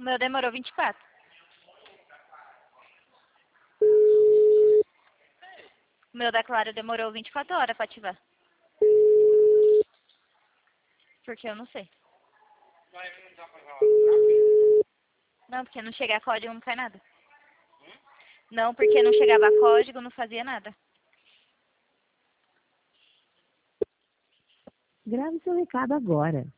meu demorou 24. O meu da Clara demorou 24 horas pra ativar. Porque eu não sei. Não, porque não chegar código não faz nada. Não, porque não chegava código, não fazia nada. Grave seu recado agora.